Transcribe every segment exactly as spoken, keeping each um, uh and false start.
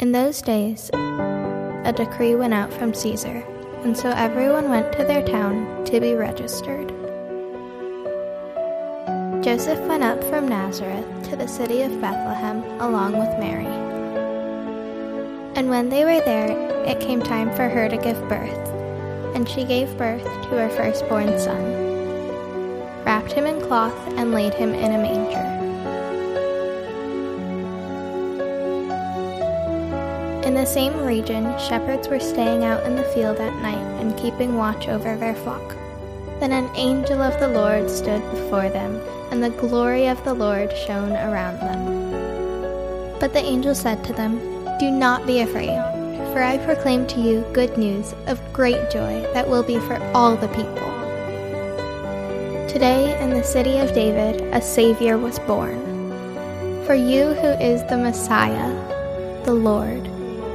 In those days, a decree went out from Caesar, and so everyone went to their town to be registered. Joseph went up from Nazareth to the city of Bethlehem along with Mary. And when they were there, it came time for her to give birth, and she gave birth to her firstborn son, wrapped him in cloth, and laid him in a manger. In the same region, shepherds were staying out in the field at night and keeping watch over their flock. Then an angel of the Lord stood before them, and the glory of the Lord shone around them. But the angel said to them, "Do not be afraid, for I proclaim to you good news of great joy that will be for all the people. Today in the city of David a Savior was born, for you who is the Messiah, the Lord."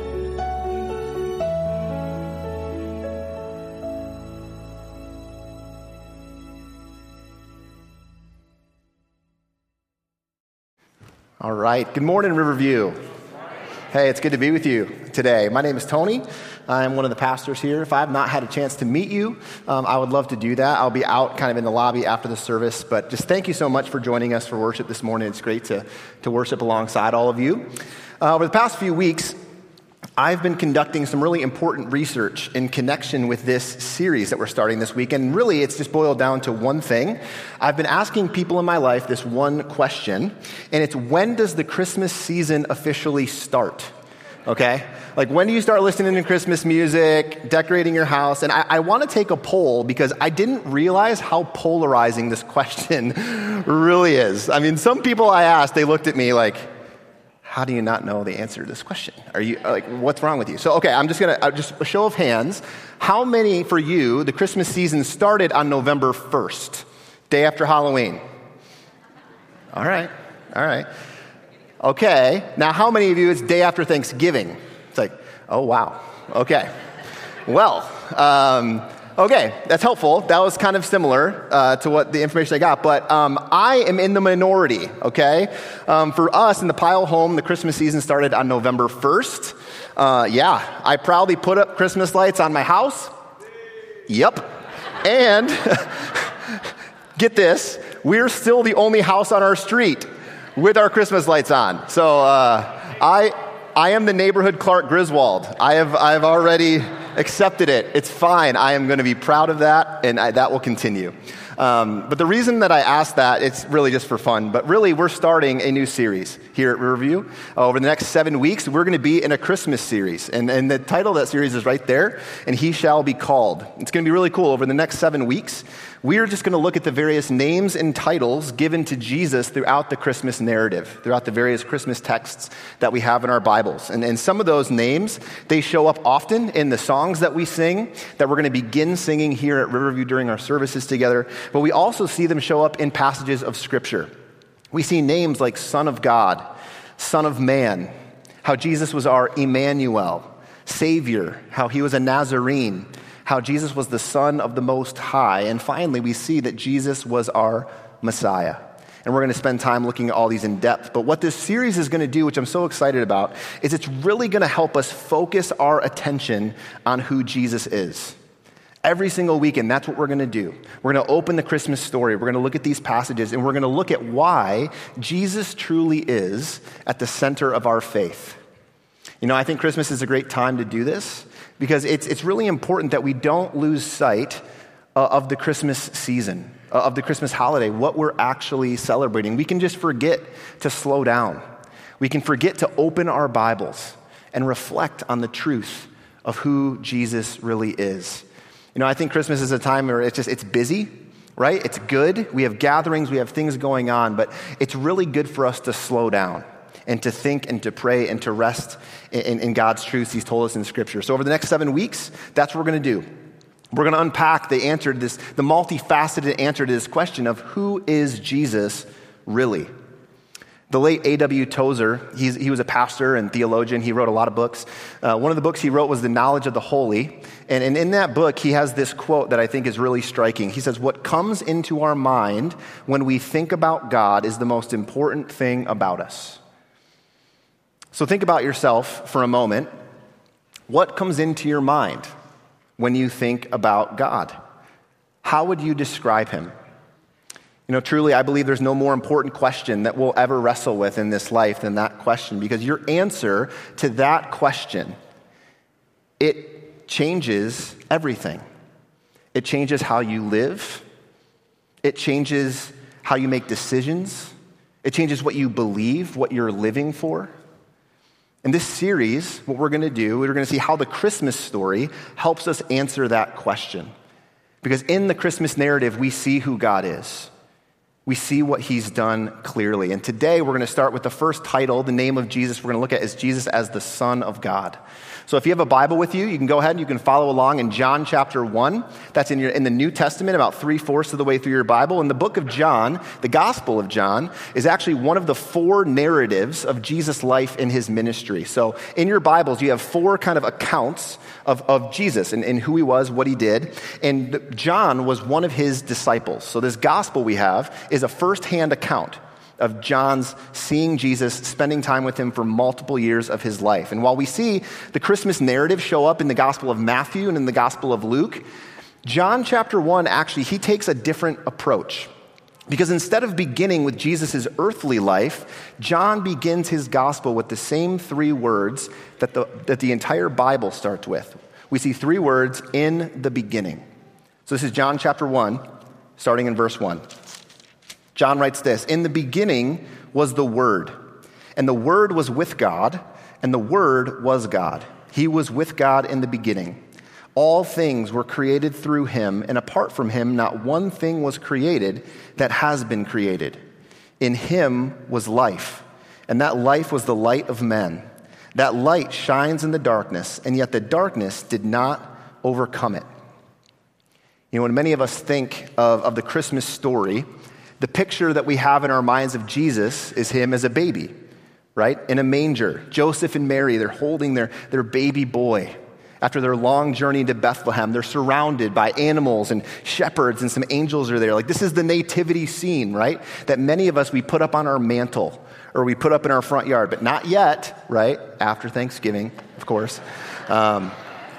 All right. Good morning, Riverview. Hey, it's good to be with you today. My name is Tony. I'm one of the pastors here. If I have not had a chance to meet you, um, I would love to do that. I'll be out kind of in the lobby after the service, but just thank you so much for joining us for worship this morning. It's great to, to worship alongside all of you. Uh, over the past few weeks, I've been conducting some really important research in connection with this series that we're starting this week, and really it's just boiled down to one thing. I've been asking people in my life this one question, and it's, when does the Christmas season officially start? Okay? Like, when do you start listening to Christmas music, decorating your house? And I, I want to take a poll because I didn't realize how polarizing this question really is. I mean, some people I asked, they looked at me like, how do you not know the answer to this question? Are you, like, what's wrong with you? So, okay, I'm just going to, just a show of hands. How many, for you, the Christmas season started on November first, day after Halloween? All right, all right. Okay, now how many of you, it's day after Thanksgiving? It's like, oh, wow. Okay. Well, um, okay, that's helpful. That was kind of similar uh, to what the information I got, but um, I am in the minority, okay? Um, for us in the Pyle home, the Christmas season started on November first. Uh, yeah, I proudly put up Christmas lights on my house. Yep. And get this, we're still the only house on our street with our Christmas lights on. So uh, I I am the neighborhood Clark Griswold. I have I've already accepted it. It's fine. I am going to be proud of that, and I, that will continue. Um, but the reason that I asked that, it's really just for fun. But really, we're starting a new series here at Riverview. Uh, over the next seven weeks, we're going to be in a Christmas series. And, and the title of that series is right there, and He Shall Be Called. It's going to be really cool. Over the next seven weeks, we are just going to look at the various names and titles given to Jesus throughout the Christmas narrative, throughout the various Christmas texts that we have in our Bibles. And, and some of those names, they show up often in the songs that we sing, that we're going to begin singing here at Riverview during our services together. But we also see them show up in passages of Scripture. We see names like Son of God, Son of Man, how Jesus was our Emmanuel, Savior, how He was a Nazarene, how Jesus was the Son of the Most High. And finally, we see that Jesus was our Messiah. And we're going to spend time looking at all these in depth. But what this series is going to do, which I'm so excited about, is it's really going to help us focus our attention on who Jesus is. Every single weekend, that's what we're going to do. We're going to open the Christmas story. We're going to look at these passages, and we're going to look at why Jesus truly is at the center of our faith. You know, I think Christmas is a great time to do this because it's it's really important that we don't lose sight uh, of the Christmas season, uh, of the Christmas holiday, what we're actually celebrating. We can just forget to slow down. We can forget to open our Bibles and reflect on the truth of who Jesus really is. You know, I think Christmas is a time where it's just, it's busy, right? It's good. We have gatherings, we have things going on, but it's really good for us to slow down and to think and to pray and to rest in, in God's truths He's told us in Scripture. So over the next seven weeks, that's what we're going to do. We're going to unpack the answer to this, the multifaceted answer to this question of who is Jesus really? The late A W Tozer, he's, he was a pastor and theologian. He wrote a lot of books. Uh, one of the books he wrote was The Knowledge of the Holy. And, and in that book, he has this quote that I think is really striking. He says, "What comes into our mind when we think about God is the most important thing about us." So think about yourself for a moment. What comes into your mind when you think about God? How would you describe him? You know, truly, I believe there's no more important question that we'll ever wrestle with in this life than that question, because your answer to that question, it changes everything. It changes how you live. It changes how you make decisions. It changes what you believe, what you're living for. In this series, what we're going to do, we're going to see how the Christmas story helps us answer that question. Because in the Christmas narrative, we see who God is. We see what he's done clearly. And today we're going to start with the first title, the name of Jesus we're going to look at is Jesus as the Son of God. So if you have a Bible with you, you can go ahead and you can follow along in John chapter one. That's in your in the New Testament, about three-fourths of the way through your Bible. And the book of John, the Gospel of John, is actually one of the four narratives of Jesus' life and his ministry. So in your Bibles, you have four kind of accounts of, of Jesus and, and who he was, what he did. And John was one of his disciples. So this gospel we have is a first-hand account of John's seeing Jesus, spending time with him for multiple years of his life. And while we see the Christmas narrative show up in the Gospel of Matthew and in the Gospel of Luke, John chapter one, actually, he takes a different approach. Because instead of beginning with Jesus' earthly life, John begins his gospel with the same three words that the, that the entire Bible starts with. We see three words, in the beginning. So this is John chapter one, starting in verse one. John writes this, "In the beginning was the Word, and the Word was with God, and the Word was God. He was with God in the beginning. All things were created through him, and apart from him, not one thing was created that has been created. In him was life, and that life was the light of men. That light shines in the darkness, and yet the darkness did not overcome it." You know, when many of us think of, of the Christmas story, the picture that we have in our minds of Jesus is him as a baby, right? In a manger. Joseph and Mary, they're holding their, their baby boy. After their long journey to Bethlehem, they're surrounded by animals and shepherds, and some angels are there. Like, this is the nativity scene, right? That many of us, we put up on our mantle or we put up in our front yard, but not yet, right? After Thanksgiving, of course. Um,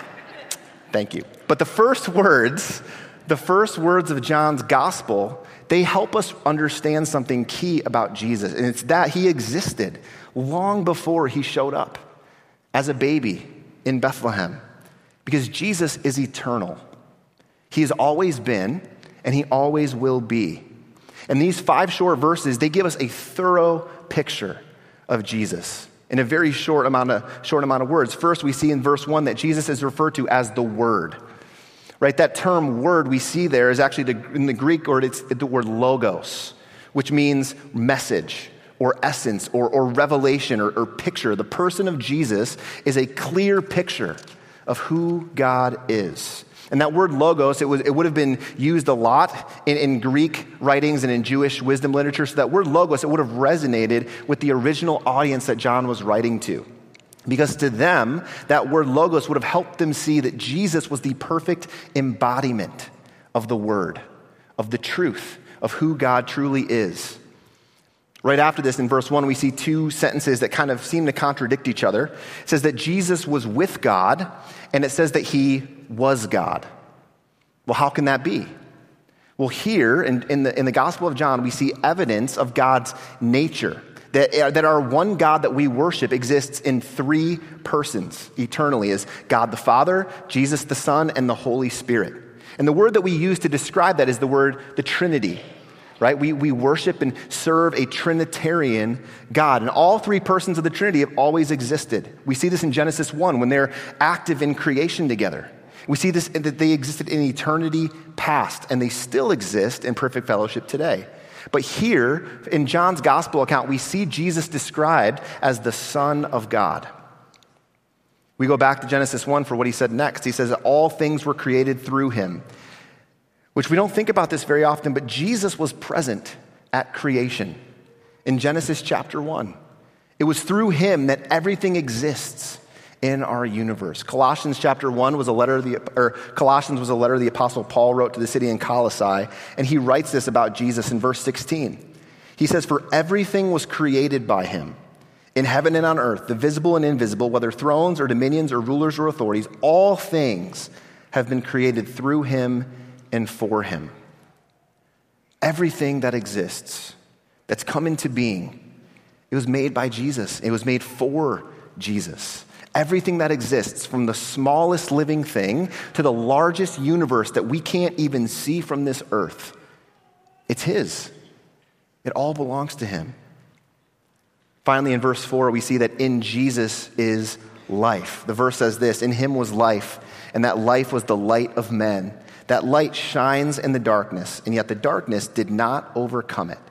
thank you. But the first words, the first words of John's gospel, they help us understand something key about Jesus, and it's that he existed long before he showed up as a baby in Bethlehem, because Jesus is eternal. He has always been, and he always will be. And these five short verses, they give us a thorough picture of Jesus in a very short amount of, short amount of words. First, we see in verse one that Jesus is referred to as the Word. Right, that term word we see there is actually the, in the Greek word, it's the word logos, which means message or essence or, or revelation or, or picture. The person of Jesus is a clear picture of who God is. And that word logos, it, was, it would have been used a lot in, in Greek writings and in Jewish wisdom literature. So that word logos, it would have resonated with the original audience that John was writing to. Because to them, that word logos would have helped them see that Jesus was the perfect embodiment of the Word, of the truth, of who God truly is. Right after this, in verse one, we see two sentences that kind of seem to contradict each other. It says that Jesus was with God, and it says that he was God. Well, how can that be? Well, here in, in, the, in the Gospel of John, we see evidence of God's nature. That, that our one God that we worship exists in three persons eternally, as God the Father, Jesus the Son, and the Holy Spirit. And the word that we use to describe that is the word the Trinity, right? We, we worship and serve a Trinitarian God. And all three persons of the Trinity have always existed. We see this in Genesis one when they're active in creation together. We see this that they existed in eternity past, and they still exist in perfect fellowship today. But here, in John's gospel account, we see Jesus described as the Son of God. We go back to Genesis one for what he said next. He says that all things were created through him, which we don't think about this very often, but Jesus was present at creation in Genesis chapter one. It was through him that everything exists in our universe. Colossians chapter one was a letter of the, or Colossians was a letter the Apostle Paul wrote to the city in Colossae, and he writes this about Jesus in verse sixteen. He says, "For everything was created by him, in heaven and on earth, the visible and invisible, whether thrones or dominions or rulers or authorities, all things have been created through him and for him. Everything that exists, that's come into being, it was made by Jesus. It was made for Jesus. Everything that exists, from the smallest living thing to the largest universe that we can't even see from this earth, it's his. It all belongs to him. Finally, in verse four, we see that in Jesus is life. The verse says this, in him was life, and that life was the light of men. That light shines in the darkness, and yet the darkness did not overcome it.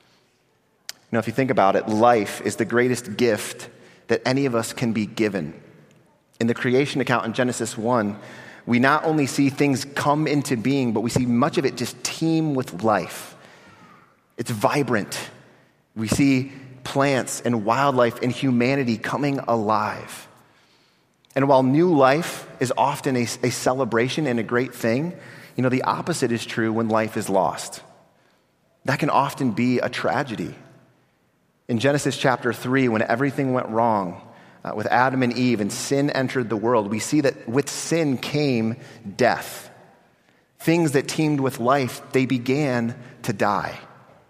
You know, if you think about it, life is the greatest gift that any of us can be given. In the creation account in Genesis one, we not only see things come into being, but we see much of it just teem with life. It's vibrant. We see plants and wildlife and humanity coming alive. And while new life is often a, a celebration and a great thing, you know, the opposite is true when life is lost. That can often be a tragedy. In Genesis chapter three, when everything went wrong uh, with Adam and Eve and sin entered the world, we see that with sin came death. Things that teemed with life, they began to die.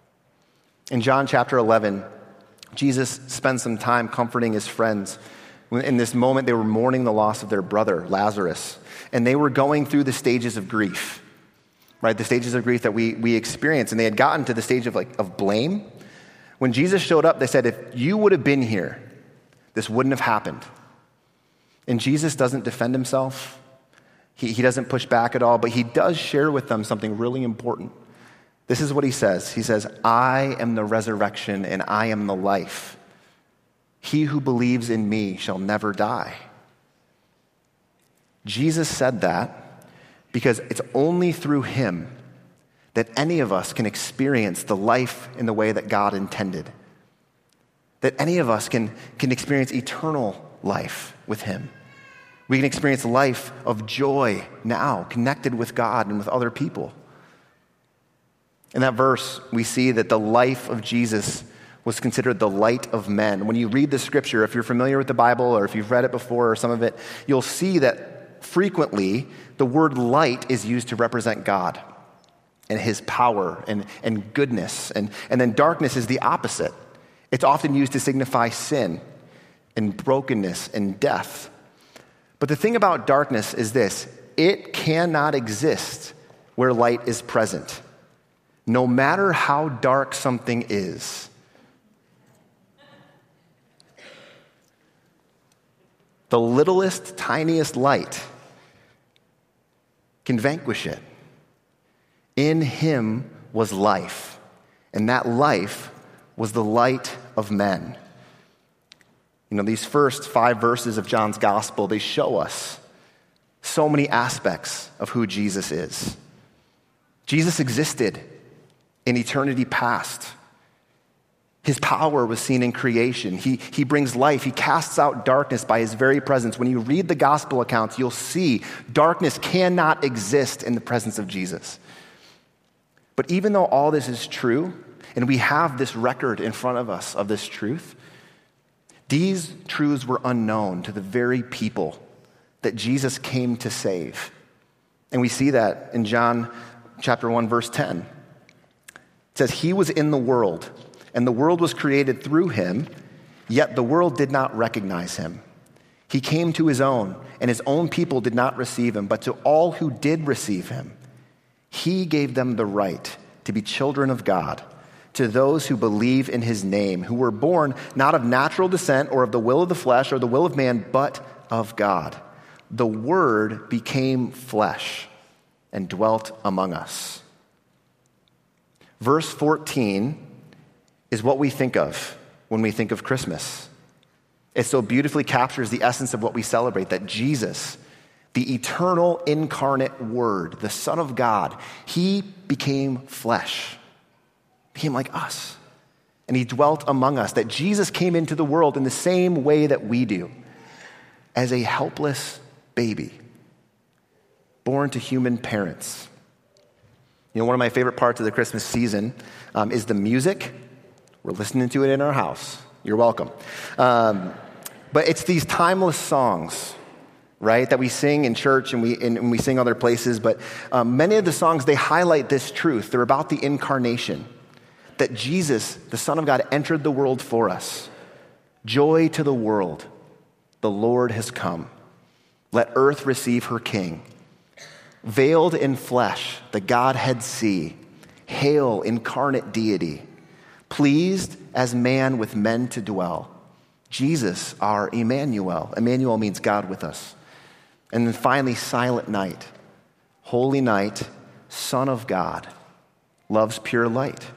In John chapter eleven, Jesus spends some time comforting his friends. In this moment, they were mourning the loss of their brother, Lazarus, and they were going through the stages of grief, right? The stages of grief that we, we experience, and they had gotten to the stage of like of blame. When Jesus showed up, they said, if you would have been here, this wouldn't have happened. And Jesus doesn't defend himself. He, he doesn't push back at all, but he does share with them something really important. This is what he says. He says, I am the resurrection and I am the life. He who believes in me shall never die. Jesus said that because it's only through him that any of us can experience the life in the way that God intended. That any of us can, can experience eternal life with him. We can experience life of joy now, connected with God and with other people. In that verse, we see that the life of Jesus was considered the light of men. When you read the scripture, if you're familiar with the Bible or if you've read it before or some of it, you'll see that frequently the word light is used to represent God and his power and, and goodness. And, and then darkness is the opposite. It's often used to signify sin and brokenness and death. But the thing about darkness is this: it cannot exist where light is present, no matter how dark something is. The littlest, tiniest light can vanquish it. In him was life, and that life was the light of men. You know, these first five verses of John's gospel, they show us so many aspects of who Jesus is. Jesus existed in eternity past. His power was seen in creation. He, he brings life. He casts out darkness by his very presence. When you read the gospel accounts, you'll see darkness cannot exist in the presence of Jesus. But even though all this is true, and we have this record in front of us of this truth, these truths were unknown to the very people that Jesus came to save. And we see that in John chapter one, verse ten. It says, he was in the world, and the world was created through him, yet the world did not recognize him. He came to his own, and his own people did not receive him, but to all who did receive him, he gave them the right to be children of God, to those who believe in his name, who were born not of natural descent or of the will of the flesh or the will of man, but of God. The Word became flesh and dwelt among us. Verse fourteen is what we think of when we think of Christmas. It so beautifully captures the essence of what we celebrate, that Jesus, the eternal incarnate Word, the Son of God, he became flesh, became like us, and he dwelt among us, that Jesus came into the world in the same way that we do, as a helpless baby, born to human parents. You know, one of my favorite parts of the Christmas season um, is the music. We're listening to it in our house. You're welcome. Um, but it's these timeless songs, right, that we sing in church and we and, and we sing other places. But um, many of the songs, they highlight this truth. They're about the incarnation, that Jesus, the Son of God, entered the world for us. Joy to the world, the Lord has come. Let earth receive her King. Veiled in flesh, the Godhead see. Hail, incarnate deity. Pleased as man with men to dwell. Jesus, our Emmanuel. Emmanuel means God with us. And then finally, silent night. Holy night, Son of God, love's pure light.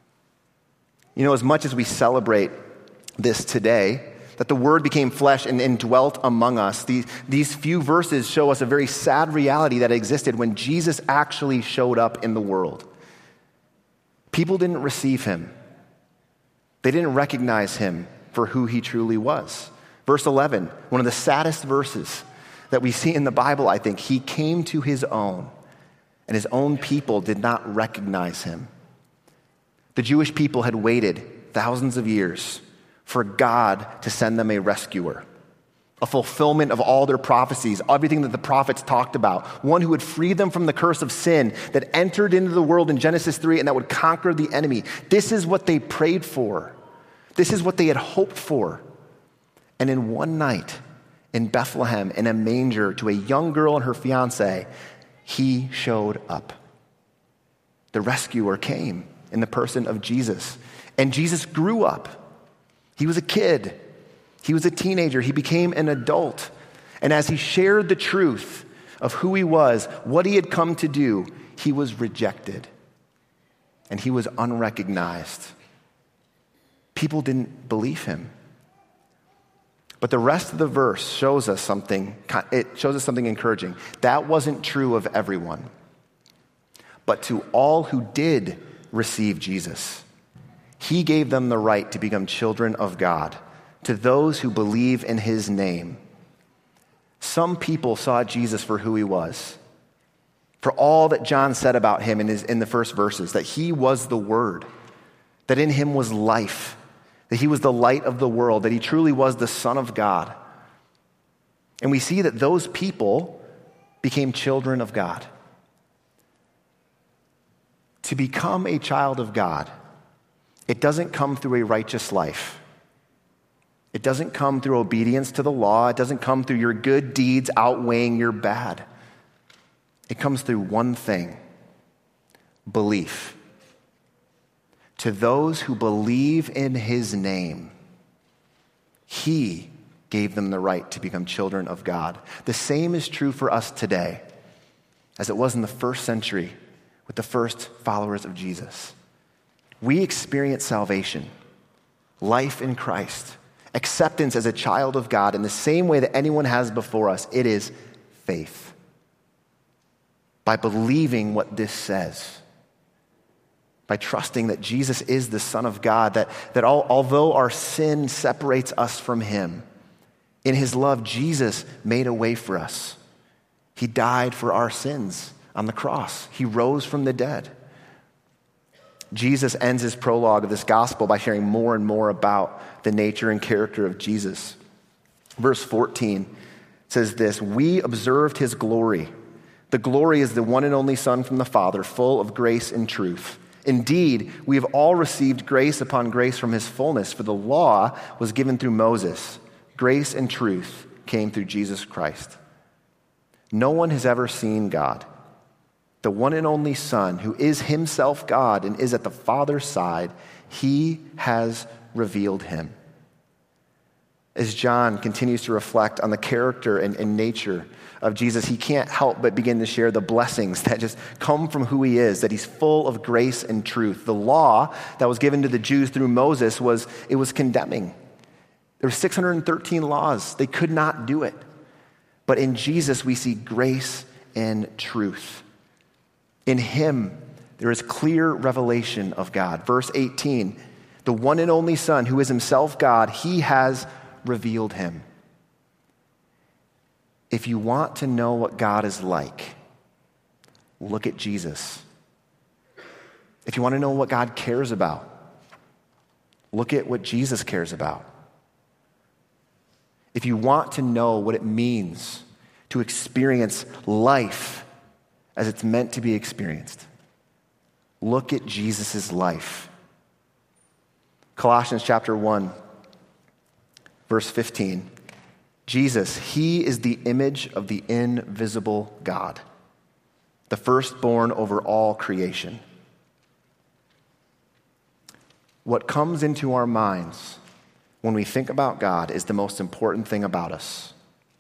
You know, as much as we celebrate this today, that the Word became flesh and, and dwelt among us, these, these few verses show us a very sad reality that existed when Jesus actually showed up in the world. People didn't receive him. They didn't recognize him for who he truly was. Verse eleven, one of the saddest verses that we see in the Bible, I think. He came to his own, and his own people did not recognize him. The Jewish people had waited thousands of years for God to send them a rescuer, a fulfillment of all their prophecies, everything that the prophets talked about, one who would free them from the curse of sin that entered into the world in Genesis three and that would conquer the enemy. This is what they prayed for. This is what they had hoped for. And in one night in Bethlehem, in a manger, to a young girl and her fiance, he showed up. The rescuer came in the person of Jesus. And Jesus grew up. He was a kid. He was a teenager. He became an adult. And as he shared the truth of who he was, what he had come to do, he was rejected. And he was unrecognized. People didn't believe him. But the rest of the verse shows us something, it shows us something encouraging. That wasn't true of everyone. But to all who did receive Jesus, he gave them the right to become children of God, to those who believe in his name. Some people saw Jesus for who he was, for all that John said about him in, his, in the first verses, that he was the Word, that in him was life, that he was the light of the world, that he truly was the Son of God. And we see that those people became children of God. To become a child of God, it doesn't come through a righteous life. It doesn't come through obedience to the law. It doesn't come through your good deeds outweighing your bad. It comes through one thing: belief. To those who believe in his name, he gave them the right to become children of God. The same is true for us today as it was in the first century with the first followers of Jesus. We experience salvation, life in Christ, acceptance as a child of God in the same way that anyone has before us. It is faith. By believing what this says, by trusting that Jesus is the Son of God, that, that all, although our sin separates us from him, in his love, Jesus made a way for us. He died for our sins on the cross. He rose from the dead. Jesus ends his prologue of this gospel by sharing more and more about the nature and character of Jesus. Verse fourteen says this: "We observed his glory. The glory is the one and only Son from the Father, full of grace and truth. Indeed, we have all received grace upon grace from his fullness, for the law was given through Moses. Grace and truth came through Jesus Christ. No one has ever seen God. The one and only Son, who is himself God and is at the Father's side, he has revealed him." As John continues to reflect on the character and, and nature of Jesus, he can't help but begin to share the blessings that just come from who he is, that he's full of grace and truth. The law that was given to the Jews through Moses was, it was condemning. There were six hundred thirteen laws. They could not do it. But in Jesus, we see grace and truth. In him, there is clear revelation of God. Verse eighteen, the one and only Son, who is himself God, he has revealed him. If you want to know what God is like, look at Jesus. If you want to know what God cares about, look at what Jesus cares about. If you want to know what it means to experience life as it's meant to be experienced, look at Jesus' life. Colossians chapter one, verse fifteen. Jesus, he is the image of the invisible God, the firstborn over all creation. What comes into our minds when we think about God is the most important thing about us.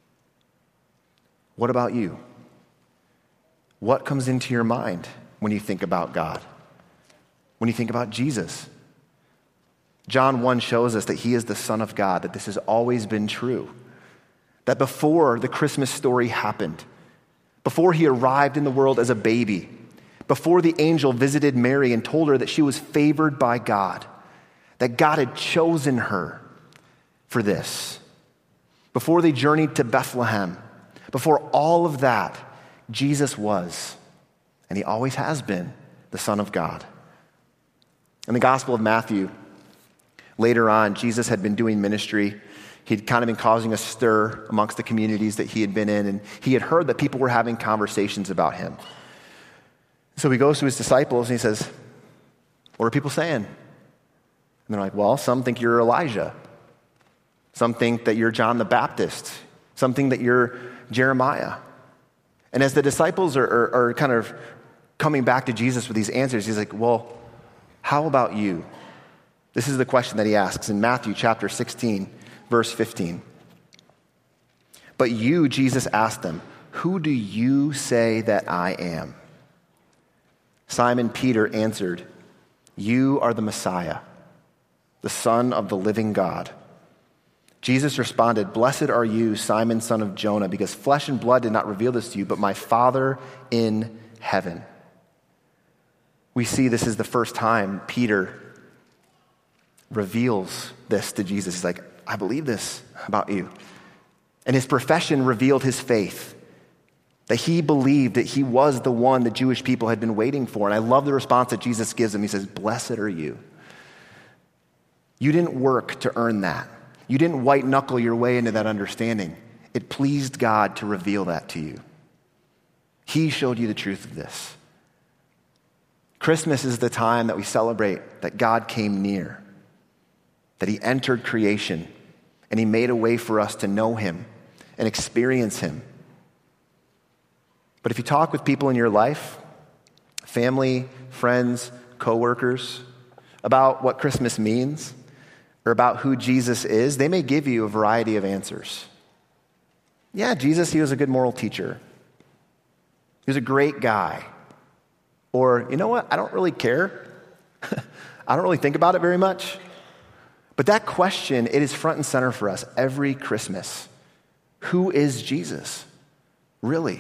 What about you? What comes into your mind when you think about God? When you think about Jesus? John one shows us that he is the Son of God, that this has always been true. That before the Christmas story happened, before he arrived in the world as a baby, before the angel visited Mary and told her that she was favored by God, that God had chosen her for this. Before they journeyed to Bethlehem, before all of that, Jesus was, and he always has been, the Son of God. In the Gospel of Matthew, later on, Jesus had been doing ministry. He'd kind of been causing a stir amongst the communities that he had been in, and he had heard that people were having conversations about him. So he goes to his disciples and he says, "What are people saying?" And they're like, "Well, some think you're Elijah. Some think that you're John the Baptist. Some think that you're Jeremiah." And as the disciples are, are, are kind of coming back to Jesus with these answers, he's like, "Well, how about you?" This is the question that he asks in Matthew chapter sixteen, verse fifteen. "But you," Jesus asked them, "who do you say that I am?" Simon Peter answered, "You are the Messiah, the Son of the living God." Jesus responded, "Blessed are you, Simon, son of Jonah, because flesh and blood did not reveal this to you, but my Father in heaven." We see this is the first time Peter reveals this to Jesus. He's like, "I believe this about you." And his profession revealed his faith, that he believed that he was the one the Jewish people had been waiting for. And I love the response that Jesus gives him. He says, "Blessed are you." You didn't work to earn that. You didn't white knuckle your way into that understanding. It pleased God to reveal that to you. He showed you the truth of this. Christmas is the time that we celebrate that God came near, that he entered creation, and he made a way for us to know him and experience him. But if you talk with people in your life, family, friends, coworkers, about what Christmas means or about who Jesus is, they may give you a variety of answers. Yeah, Jesus, he was a good moral teacher. He was a great guy. Or, you know what, I don't really care. I don't really think about it very much. But that question, it is front and center for us every Christmas. Who is Jesus? Really?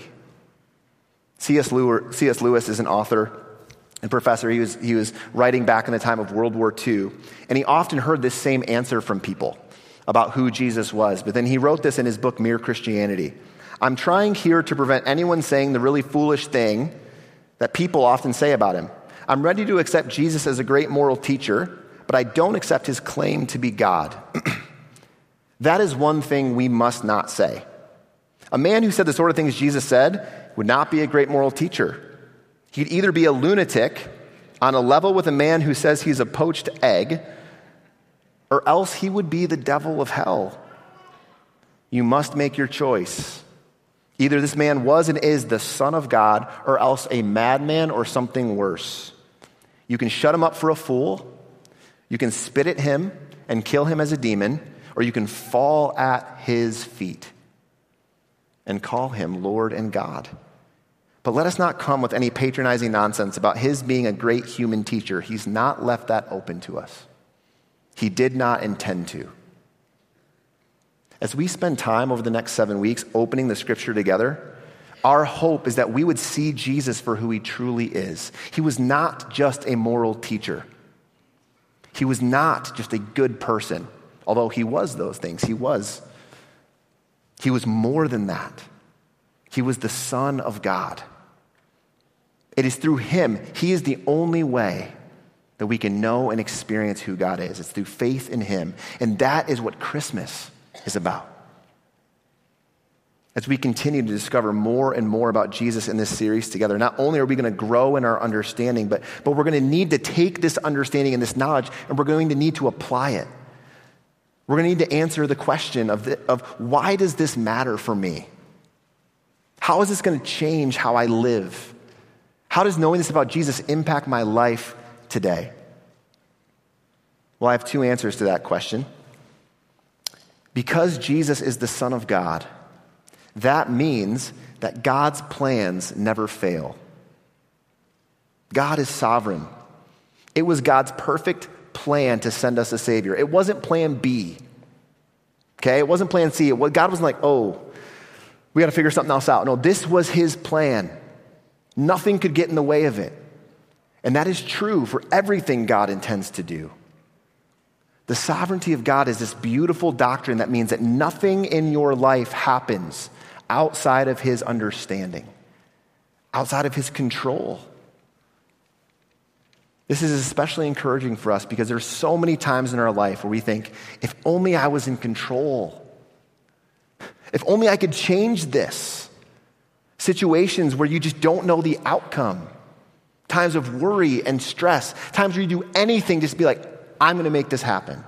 C S Lewis is an author and professor. He was, he was writing back in the time of World War Two, and he often heard this same answer from people about who Jesus was. But then he wrote this in his book, Mere Christianity. "I'm trying here to prevent anyone saying the really foolish thing that people often say about him. I'm ready to accept Jesus as a great moral teacher, but I don't accept his claim to be God." That is one thing we must not say. A man who said the sort of things Jesus said would not be a great moral teacher. He'd either be a lunatic on a level with a man who says he's a poached egg, or else he would be the devil of hell. You must make your choice. Either this man was and is the Son of God, or else a madman or something worse. You can shut him up for a fool, you can spit at him and kill him as a demon, or you can fall at his feet and call him Lord and God. But let us not come with any patronizing nonsense about his being a great human teacher. He's not left that open to us. He did not intend to. As we spend time over the next seven weeks opening the scripture together, our hope is that we would see Jesus for who he truly is. He was not just a moral teacher. He was not just a good person, although he was those things. He was. He was more than that. He was the Son of God. It is through him, he is the only way that we can know and experience who God is. It's through faith in him. And that is what Christmas is about. As we continue to discover more and more about Jesus in this series together, not only are we going to grow in our understanding, but, but we're going to need to take this understanding and this knowledge, and we're going to need to apply it. We're going to need to answer the question of, the, of why does this matter for me? How is this going to change how I live? How does knowing this about Jesus impact my life today? Well, I have two answers to that question. Because Jesus is the Son of God, that means that God's plans never fail. God is sovereign. It was God's perfect plan to send us a Savior. It wasn't plan B. Okay? It wasn't plan C. It, God wasn't like, oh, we got to figure something else out. No, this was his plan. Nothing could get in the way of it. And that is true for everything God intends to do. The sovereignty of God is this beautiful doctrine that means that nothing in your life happens outside of his understanding, outside of his control. This is especially encouraging for us because there's so many times in our life where we think, if only I was in control, if only I could change this. Situations where you just don't know the outcome, times of worry and stress, times where you do anything just to be like, I'm going to make this happen.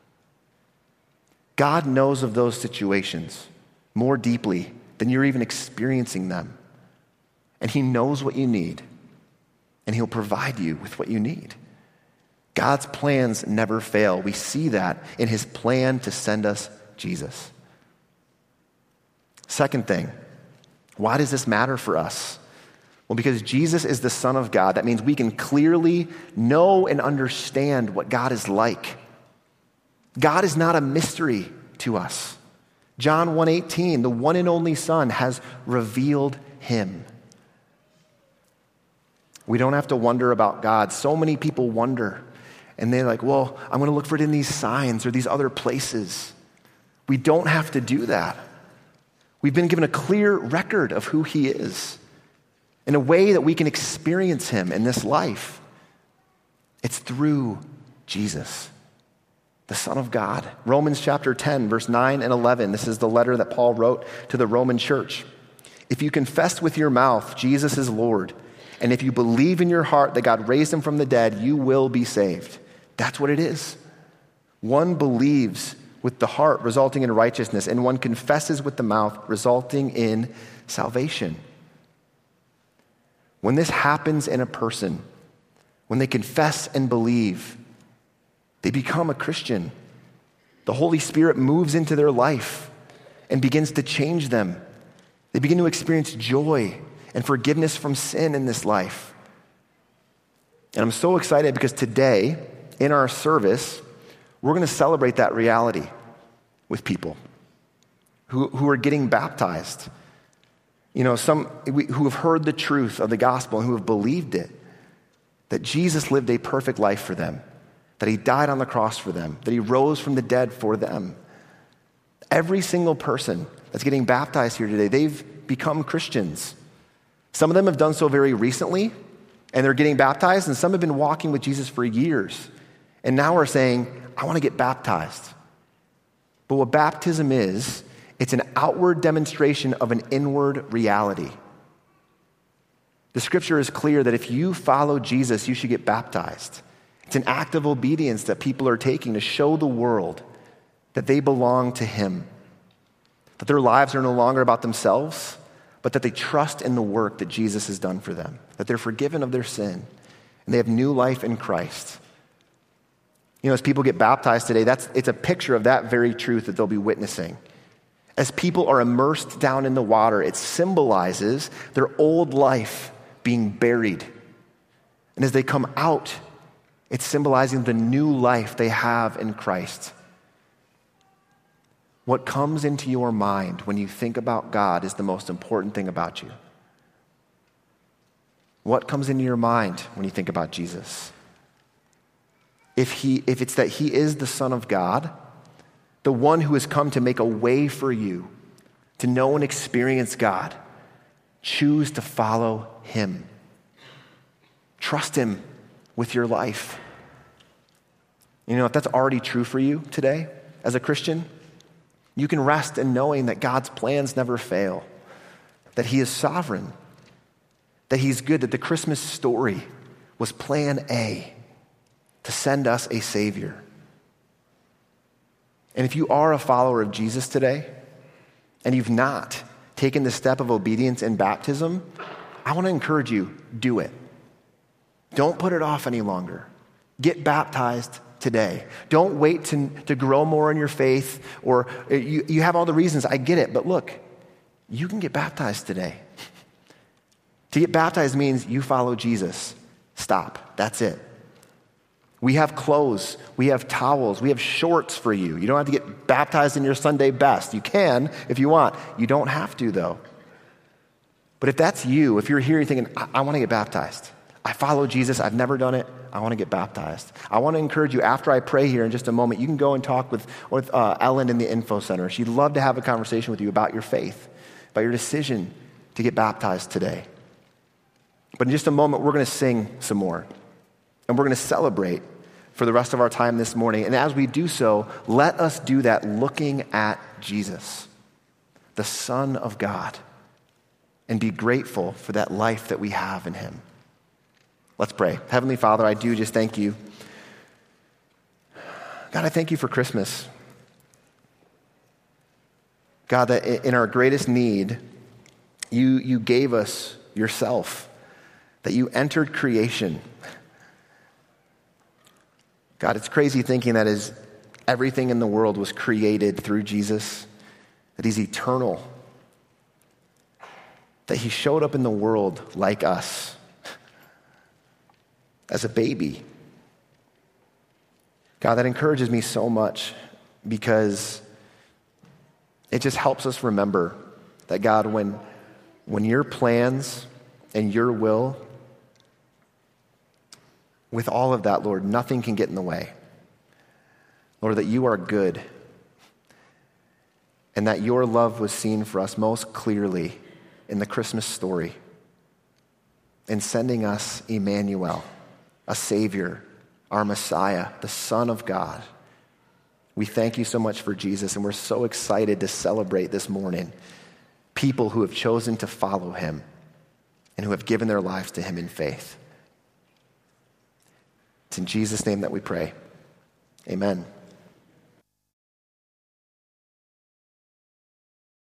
God knows of those situations more deeply than you're even experiencing them. And he knows what you need. And he'll provide you with what you need. God's plans never fail. We see that in his plan to send us Jesus. Second thing, why does this matter for us? Well, because Jesus is the Son of God. That means we can clearly know and understand what God is like. God is not a mystery to us. John one eighteen, the one and only Son has revealed him. We don't have to wonder about God. So many people wonder. And they're like, well, I'm going to look for it in these signs or these other places. We don't have to do that. We've been given a clear record of who he is in a way that we can experience him in this life. It's through Jesus, the Son of God. Romans chapter ten, verse nine and eleven. This is the letter that Paul wrote to the Roman church. If you confess with your mouth Jesus is Lord, and if you believe in your heart that God raised him from the dead, you will be saved. That's what it is. One believes with the heart, resulting in righteousness, and one confesses with the mouth, resulting in salvation. When this happens in a person, when they confess and believe, they become a Christian. The Holy Spirit moves into their life and begins to change them. They begin to experience joy and forgiveness from sin in this life. And I'm so excited because today, in our service, we're going to celebrate that reality with people who, who are getting baptized. You know, some who have heard the truth of the gospel and who have believed it, that Jesus lived a perfect life for them, that he died on the cross for them, that he rose from the dead for them. Every single person that's getting baptized here today, they've become Christians. Some of them have done so very recently, and they're getting baptized, and some have been walking with Jesus for years. And now we're saying, I want to get baptized. But what baptism is, it's an outward demonstration of an inward reality. The scripture is clear that if you follow Jesus, you should get baptized. It's an act of obedience that people are taking to show the world that they belong to him, that their lives are no longer about themselves, but that they trust in the work that Jesus has done for them, that they're forgiven of their sin, and they have new life in Christ. You know, as people get baptized today, that's it's a picture of that very truth that they'll be witnessing. As people are immersed down in the water, it symbolizes their old life being buried. And as they come out, it's symbolizing the new life they have in Christ. What comes into your mind when you think about God is the most important thing about you. What comes into your mind when you think about Jesus? If he, if it's that he is the Son of God, the one who has come to make a way for you to know and experience God, choose to follow him. Trust him with your life. You know, if that's already true for you today as a Christian, you can rest in knowing that God's plans never fail, that he is sovereign, that he's good, that the Christmas story was plan A, to send us a Savior. And if you are a follower of Jesus today, and you've not taken the step of obedience in baptism, I want to encourage you, do it. Don't put it off any longer. Get baptized today. Don't wait to, to grow more in your faith, or you, you have all the reasons, I get it, but look, you can get baptized today. To get baptized means you follow Jesus. Stop. That's it. We have clothes, we have towels, we have shorts for you. You don't have to get baptized in your Sunday best. You can if you want. You don't have to, though. But if that's you, if you're here, you're thinking, I, I want to get baptized. I follow Jesus. I've never done it. I want to get baptized. I want to encourage you, after I pray here in just a moment, you can go and talk with, with uh, Ellen in the info center. She'd love to have a conversation with you about your faith, about your decision to get baptized today. But in just a moment, we're going to sing some more. And we're going to celebrate for the rest of our time this morning. And as we do so, let us do that looking at Jesus, the Son of God, and be grateful for that life that we have in him. Let's pray. Heavenly Father, I do just thank you. God, I thank you for Christmas. God, that in our greatest need, you, you gave us yourself, that you entered creation. God, it's crazy thinking that is everything in the world was created through Jesus, that he's eternal, that he showed up in the world like us as a baby. God, that encourages me so much because it just helps us remember that, God, when, when your plans and your will, with all of that, Lord, nothing can get in the way. Lord, that you are good and that your love was seen for us most clearly in the Christmas story in sending us Emmanuel, a Savior, our Messiah, the Son of God. We thank you so much for Jesus, and we're so excited to celebrate this morning people who have chosen to follow him and who have given their lives to him in faith. It's in Jesus' name that we pray. Amen.